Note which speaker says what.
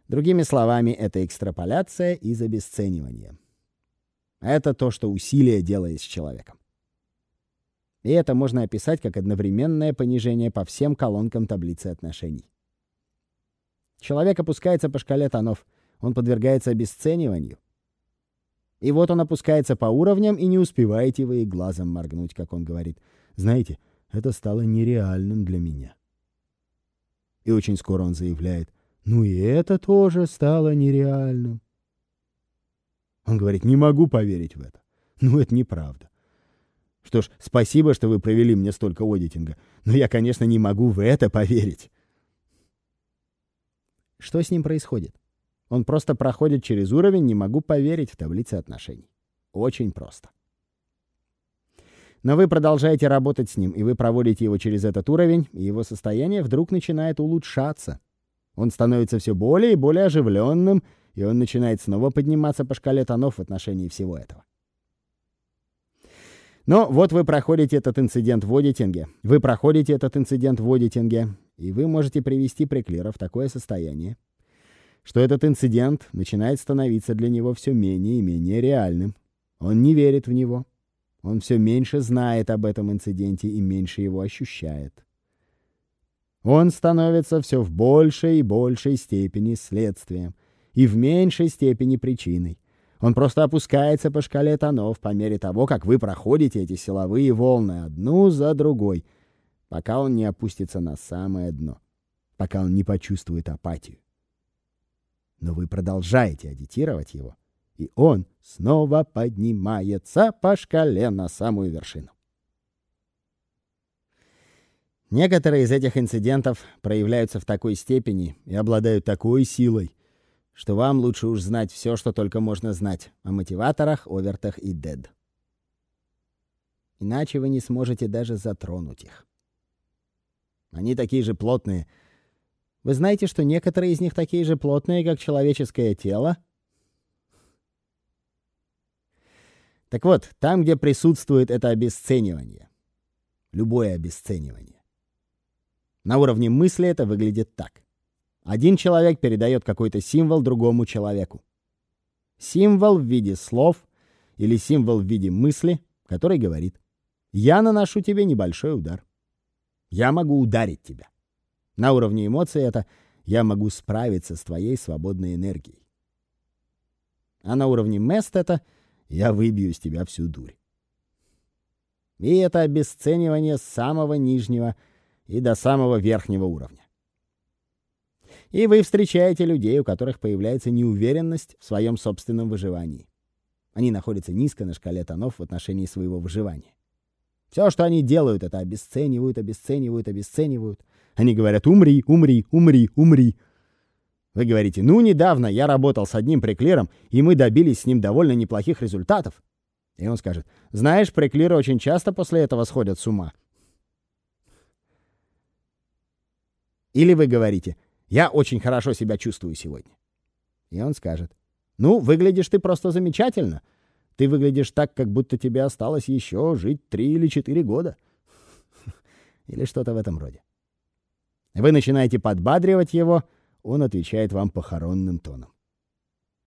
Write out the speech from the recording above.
Speaker 1: Другими словами, это экстраполяция из обесценивания. Это то, что усилие делает с человеком. И это можно описать как одновременное понижение по всем колонкам таблицы отношений. Человек опускается по шкале тонов, он подвергается обесцениванию. И вот он опускается по уровням, и не успеваете вы и глазом моргнуть, как он говорит. Знаете, это стало нереальным для меня. И очень скоро он заявляет, ну и это тоже стало нереальным. Он говорит, не могу поверить в это. Ну это неправда. Что ж, спасибо, что вы провели мне столько одитинга, но я, конечно, не могу в это поверить. Что с ним происходит? Он просто проходит через уровень «не могу поверить» в таблице отношений. Очень просто. Но вы продолжаете работать с ним, и вы проводите его через этот уровень, и его состояние вдруг начинает улучшаться. Он становится все более и более оживленным, и он начинает снова подниматься по шкале тонов в отношении всего этого. Но вот вы проходите этот инцидент в одитинге. И вы можете привести Преклира в такое состояние, что этот инцидент начинает становиться для него все менее и менее реальным. Он не верит в него. Он все меньше знает об этом инциденте и меньше его ощущает. Он становится все в большей и большей степени следствием и в меньшей степени причиной. Он просто опускается по шкале тонов по мере того, как вы проходите эти силовые волны одну за другой, пока он не опустится на самое дно, пока он не почувствует апатию. Но вы продолжаете адитировать его, и он снова поднимается по шкале на самую вершину. Некоторые из этих инцидентов проявляются в такой степени и обладают такой силой, что вам лучше уж знать все, что только можно знать о мотиваторах, овертах и дед. Иначе вы не сможете даже затронуть их. Они такие же плотные. Вы знаете, что некоторые из них такие же плотные, как человеческое тело? Так вот, там, где присутствует это обесценивание, любое обесценивание, на уровне мысли это выглядит так. Один человек передает какой-то символ другому человеку. Символ в виде слов или символ в виде мысли, который говорит: «Я наношу тебе небольшой удар. Я могу ударить тебя». На уровне эмоций это «я могу справиться с твоей свободной энергией». А на уровне мест это «я выбью из тебя всю дурь». И это обесценивание с самого нижнего и до самого верхнего уровня. И вы встречаете людей, у которых появляется неуверенность в своем собственном выживании. Они находятся низко на шкале тонов в отношении своего выживания. Все, что они делают, это обесценивают. Они говорят: умри, умри, умри, умри. Вы говорите: ну, недавно я работал с одним преклиром, и мы добились с ним довольно неплохих результатов. И он скажет: знаешь, преклиры очень часто после этого сходят с ума. Или вы говорите: я очень хорошо себя чувствую сегодня. И он скажет: ну, выглядишь ты просто замечательно. Ты выглядишь так, как будто тебе осталось еще жить 3 или 4 года. Или что-то в этом роде. Вы начинаете подбадривать его, он отвечает вам похоронным тоном.